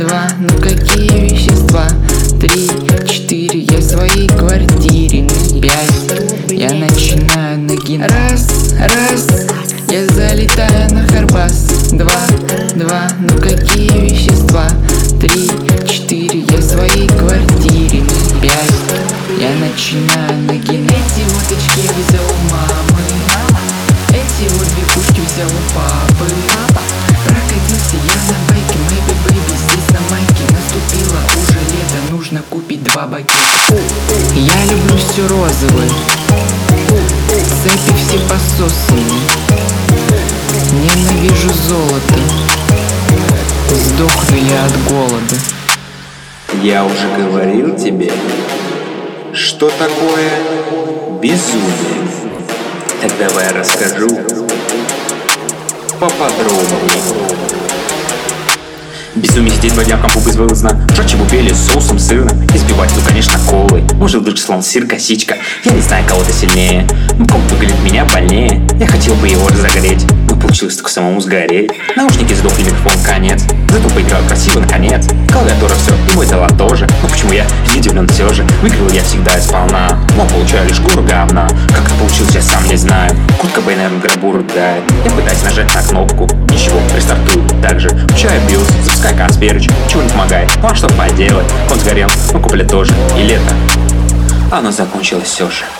2, ну какие вещества? 3, 4, я в своей квартире. 5, я начинаю нагинать. Раз, я залетаю на Харбас. 2, ну какие вещества? 3, 4, я в своей квартире. 5, я начинаю нагинать. Эти уточки взял у мамы, эти вот две пушки взял у папы. Прокатился я на байке, maybe baby, здесь на майке. Наступило уже лето, нужно купить 2 бакета. Я люблю все розовое, цепи все пососаны. Ненавижу золото, сдохну я от голода. Я уже говорил тебе, что такое безумие. Так давай расскажу поподробнее. Безумие сидеть 2 дня в компу безвылазно, жать чебу пели с соусом сырным, избивать, ну конечно, колой. Может лучше слон, сыр, косичка. Я не знаю, кого-то сильнее, но коп выглядит меня больнее. Я хотел бы его разогреть, но получилось только самому сгореть. Наушники сдохли, микрофон конец, зато поиграл красиво наконец. Клавиатура все, и мой талант тоже. Но почему я не удивлен все же? Выиграл я всегда и сполна, но получаю лишь гору говна. Как это получилось, я сам не знаю. Курт Кобейн, наверное, в гробу рыдает. Я пытаюсь нажать на кнопку, ничего, рестартую. Также включаю BIOS, запускаю конспирыч, чего не помогает, ну а что поделать? Он сгорел, но куплет тоже, и лето, оно закончилось все же.